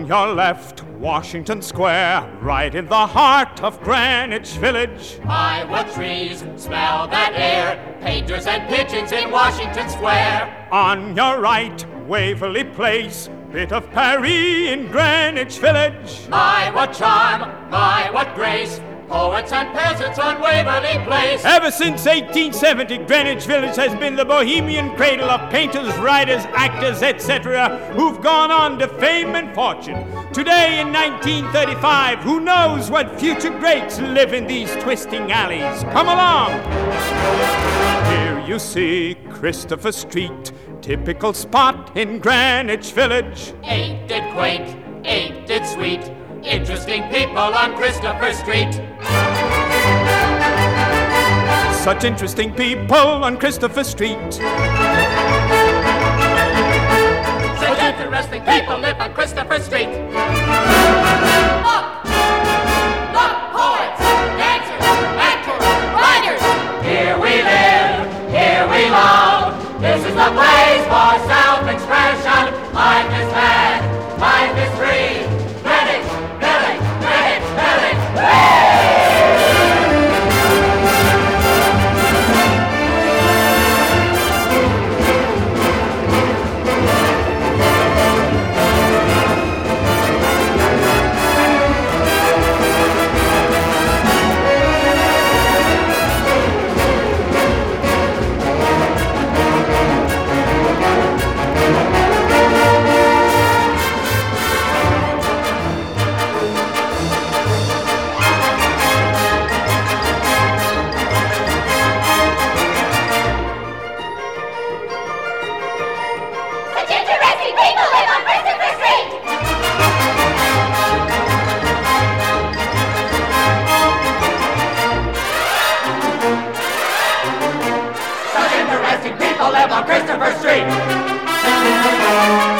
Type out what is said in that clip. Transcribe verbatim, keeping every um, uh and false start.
your left, Washington Square, right in the heart of Greenwich Village. My, what trees, smell that air, painters and pigeons in Washington Square. On your right, Waverly Place, bit of Paris in Greenwich Village. My, what charm, my, what grace, poets and peasants on Waverly Place. Ever since eighteen seventy, Greenwich Village has been the bohemian cradle of painters, writers, actors, et cetera, who've gone on to fame and fortune. Today in nineteen thirty-five, who knows what future greats live in these twisting alleys? Come along! Here you see Christopher Street, typical spot in Greenwich Village. Ain't it quaint, ain't it sweet, interesting people on Christopher Street. Such interesting people on Christopher Street. Such interesting people live on Christopher Street. Look! Look! Poets, dancers, actors, writers! Here we live, here we love. This is the place for self-expression. Life is fast, life is free. Greenwich, Village, Greenwich, Village, Christopher Street.